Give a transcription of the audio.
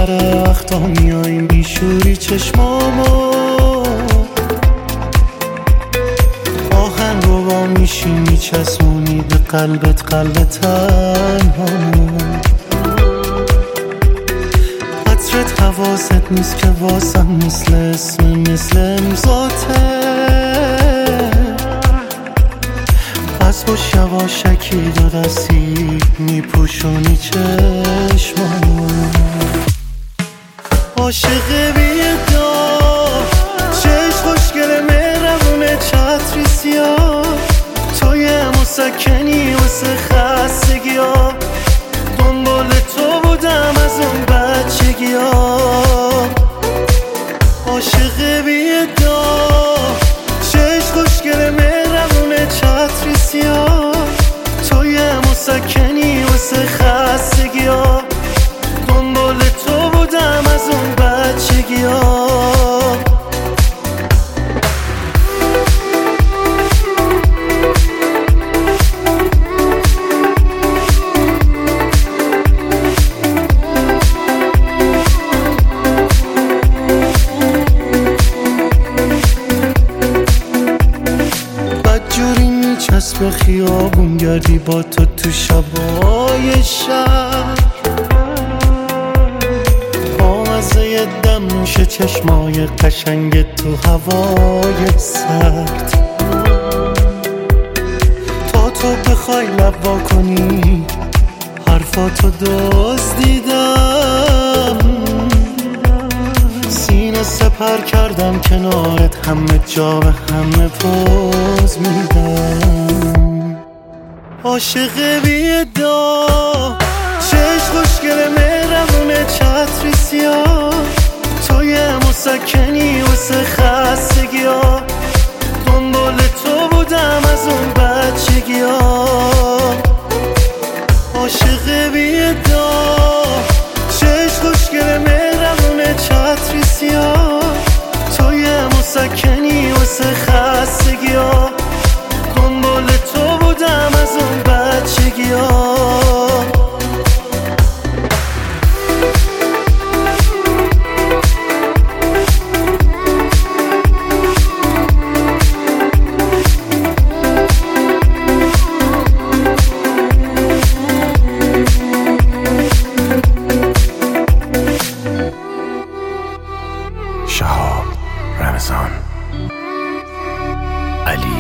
بیشتره وقتا میاییم بیشوری چشمامو آهنگ رو با میشی میچسبونی به قلبت قلب تنهامو عطرت حواست نیست که واسم مثل اسم مثل امضاته پس با یواشکی دو دستی میپوشونی چشمامو عاشق بیدار چشم خوشگل مهربونه چتری سیاه توی مسکنی واسه خستگی ها دنبال تو بودم از اون بچگی ها عاشق بیدار چشم خوشگل مهربونه چتری سیاه توی مسکنی واسه خستگی ها دنبال تو بودم از اون بچگی ها بدجوری میچسب خیابون گردی با تو شبای شب بامزه دم نوش چشمای قشنگ تو هوای سرد تا تو بخوای لب وا کنی حرفاتو دزدیدم سینه سپر کردم کنارت همه جا به همه پوز میدم عاشق بیدار چشم خوشگل مهربونه چتری سیاه توی مسکنی واسه خستگی ها دنبال تو بودم از اون بچگی ها عاشق بیدار چشم خوشگل مهربونه چتری سیاه توی مسکنی واسه خستگی ها دنبال تو بودم از اون بچگی ها شهاب رمضان علی